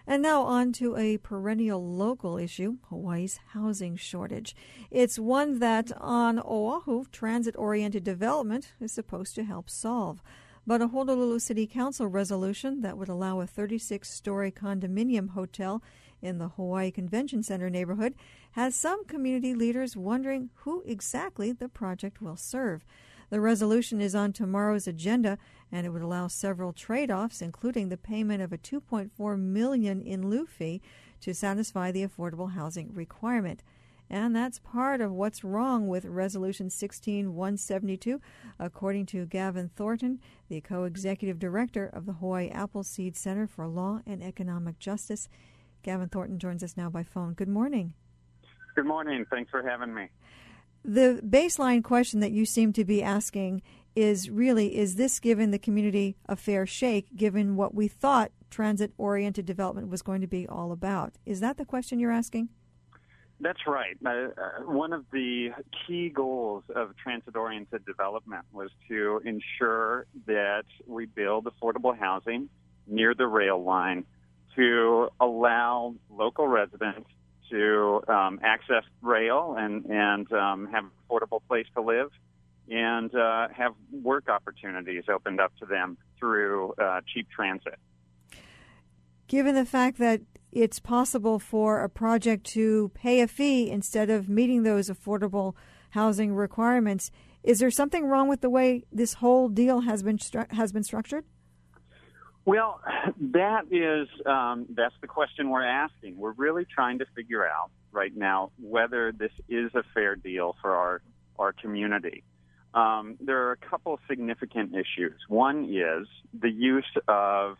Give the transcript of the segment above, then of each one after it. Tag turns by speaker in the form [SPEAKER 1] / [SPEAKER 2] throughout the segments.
[SPEAKER 1] And now on to a perennial local issue, Hawaii's housing shortage. It's one that on Oahu, transit-oriented development is supposed to help solve. But a Honolulu City Council resolution that would allow a 36-story condominium hotel in the Hawaii Convention Center neighborhood has some community leaders wondering who exactly the project will serve. The resolution is on tomorrow's agenda, and it would allow several trade-offs, including the payment of a $2.4 million in lieu fee to satisfy the affordable housing requirement. And that's part of what's wrong with Resolution 16172, according to Gavin Thornton, the co-executive director of the Hawaii Appleseed Center for Law and Economic Justice. Gavin Thornton joins us now by phone. Good morning.
[SPEAKER 2] Good morning. Thanks for having me.
[SPEAKER 1] The baseline question that you seem to be asking is really, is this giving the community a fair shake, given what we thought transit-oriented development was going to be all about? Is that the question you're asking?
[SPEAKER 2] That's right. One of the key goals of transit-oriented development was to ensure that we build affordable housing near the rail line to allow local residents to access rail and have an affordable place to live and have work opportunities opened up to them through cheap transit.
[SPEAKER 1] Given the fact that it's possible for a project to pay a fee instead of meeting those affordable housing requirements, is there something wrong with the way this whole deal has been structured?
[SPEAKER 2] Well, that's the question we're asking. We're really trying to figure out right now whether this is a fair deal for our community. There are a couple significant issues. One is the use of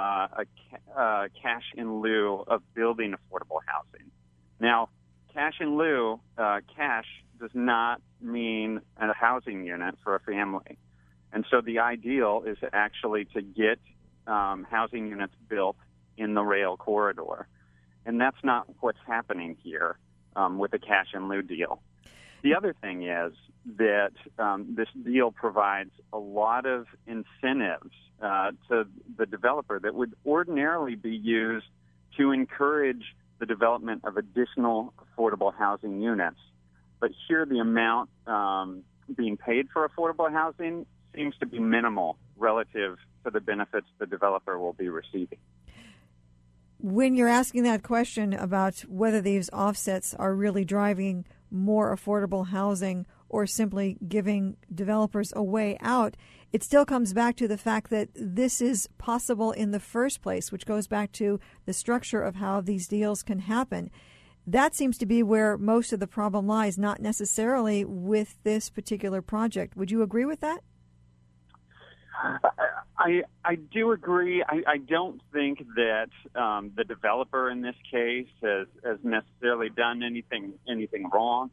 [SPEAKER 2] cash in lieu of building affordable housing. Now, cash in lieu, cash does not mean a housing unit for a family. And so the ideal is actually to get housing units built in the rail corridor. And that's not what's happening here with the cash in lieu deal. The other thing is that this deal provides a lot of incentives to the developer that would ordinarily be used to encourage the development of additional affordable housing units. But here the amount being paid for affordable housing seems to be minimal relative to the benefits the developer will be receiving.
[SPEAKER 1] When you're asking that question about whether these offsets are really driving more affordable housing or simply giving developers a way out, it still comes back to the fact that this is possible in the first place, which goes back to the structure of how these deals can happen. That seems to be where most of the problem lies, not necessarily with this particular project. Would you agree with that?
[SPEAKER 2] I do agree. I don't think that the developer in this case has necessarily done anything wrong.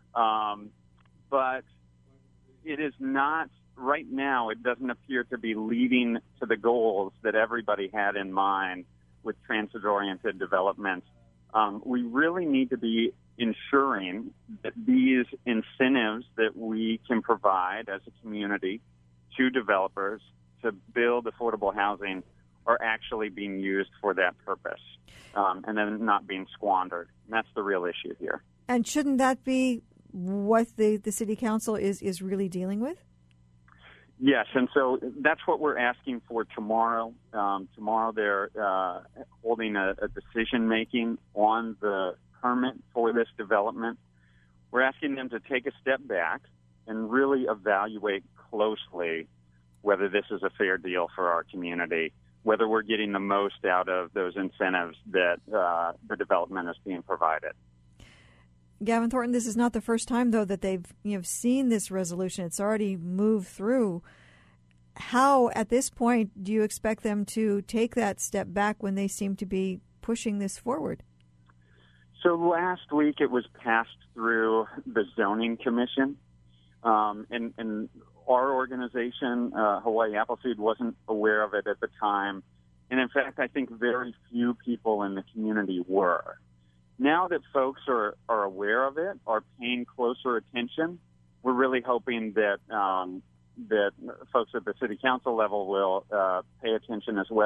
[SPEAKER 2] But it is not, right now, it doesn't appear to be leading to the goals that everybody had in mind with transit-oriented development. We really need to be ensuring that these incentives that we can provide as a community to developers to build affordable housing are actually being used for that purpose and then not being squandered. And that's the real issue here.
[SPEAKER 1] And shouldn't that be what the City Council is really dealing with?
[SPEAKER 2] Yes, and so that's what we're asking for tomorrow. Tomorrow they're holding a decision-making on the permit for this development. We're asking them to take a step back and really evaluate closely whether this is a fair deal for our community, whether we're getting the most out of those incentives that the development is being provided.
[SPEAKER 1] Gavin Thornton, this is not the first time, though, that they've seen this resolution. It's already moved through. How, at this point, do you expect them to take that step back when they seem to be pushing this forward?
[SPEAKER 2] So last week it was passed through the Zoning Commission, and our organization, Hawaii Appleseed, wasn't aware of it at the time. And in fact, I think very few people in the community were. Now that folks are aware of it, are paying closer attention, we're really hoping that that folks at the City Council level will pay attention as well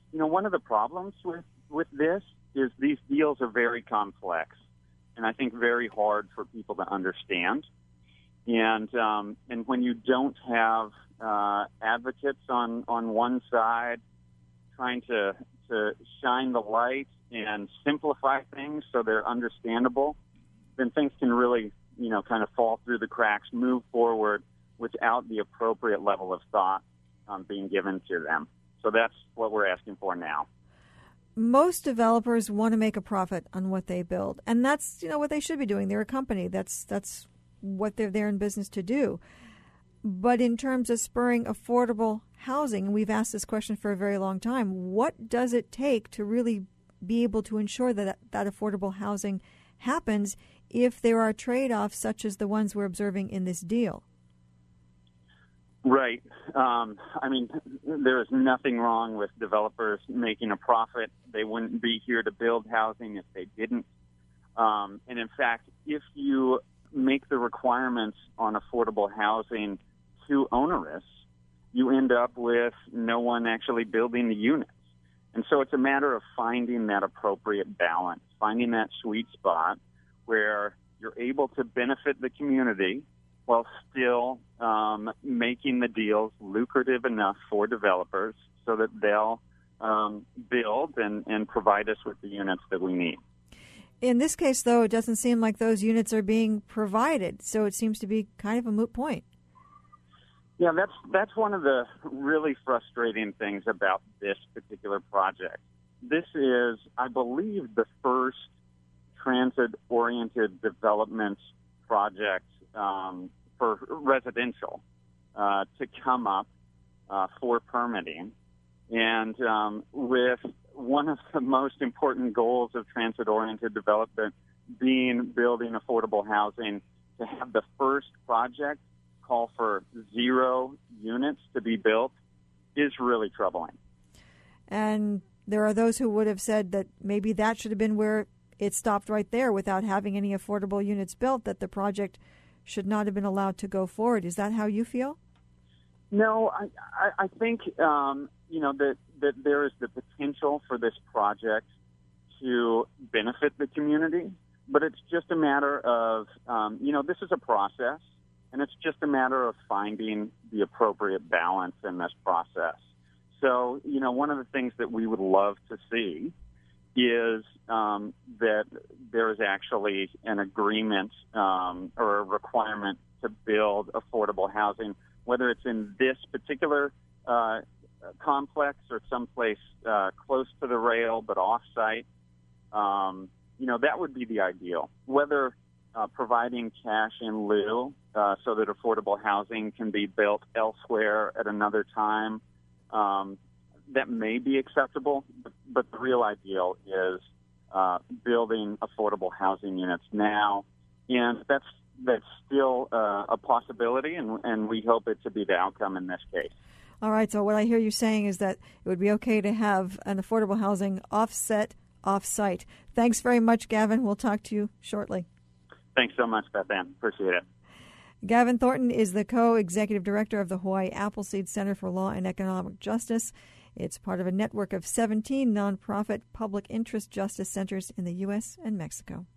[SPEAKER 2] one of the problems with this is these deals are very complex, and I think very hard for people to understand. And when you don't have advocates on one side trying to shine the light and simplify things so they're understandable, then things can really, kind of fall through the cracks, move forward without the appropriate level of thought being given to them. So that's what we're asking for now.
[SPEAKER 1] Most developers want to make a profit on what they build, and that's what they should be doing. They're a company. That's what they're there in business to do. But in terms of spurring affordable housing, and we've asked this question for a very long time, what does it take to really be able to ensure that affordable housing happens if there are trade-offs such as the ones we're observing in this deal?
[SPEAKER 2] Right. There is nothing wrong with developers making a profit. They wouldn't be here to build housing if they didn't. And in fact, if you make the requirements on affordable housing too onerous, you end up with no one actually building the units. And so it's a matter of finding that appropriate balance, finding that sweet spot where you're able to benefit the community while still making the deals lucrative enough for developers so that they'll build and provide us with the units that we need.
[SPEAKER 1] In this case, though, it doesn't seem like those units are being provided, so it seems to be kind of a moot point.
[SPEAKER 2] Yeah, that's one of the really frustrating things about this particular project. This is, I believe, the first transit-oriented development project for residential to come up for permitting. And with one of the most important goals of transit-oriented development being building affordable housing, to have the first project call for 0 units to be built is really troubling.
[SPEAKER 1] And there are those who would have said that maybe that should have been where it stopped right there without having any affordable units built, that the project should not have been allowed to go forward. Is that how you feel?
[SPEAKER 2] No, I think, that there is the potential for this project to benefit the community, but it's just a matter of, this is a process, and it's just a matter of finding the appropriate balance in this process. So, one of the things that we would love to see is that there is actually an agreement or a requirement to build affordable housing, whether it's in this particular complex or someplace close to the rail but off-site. That would be the ideal. Whether providing cash in lieu so that affordable housing can be built elsewhere at another time, that may be acceptable, but the real ideal is building affordable housing units now, and that's still a possibility, and we hope it to be the outcome in this case.
[SPEAKER 1] All right, so what I hear you saying is that it would be okay to have an affordable housing off-site. Thanks very much, Gavin. We'll talk to you shortly.
[SPEAKER 2] Thanks so much, Beth Ann. Appreciate it.
[SPEAKER 1] Gavin Thornton is the co-executive director of the Hawaii Appleseed Center for Law and Economic Justice. It's part of a network of 17 nonprofit public interest justice centers in the U.S. and Mexico.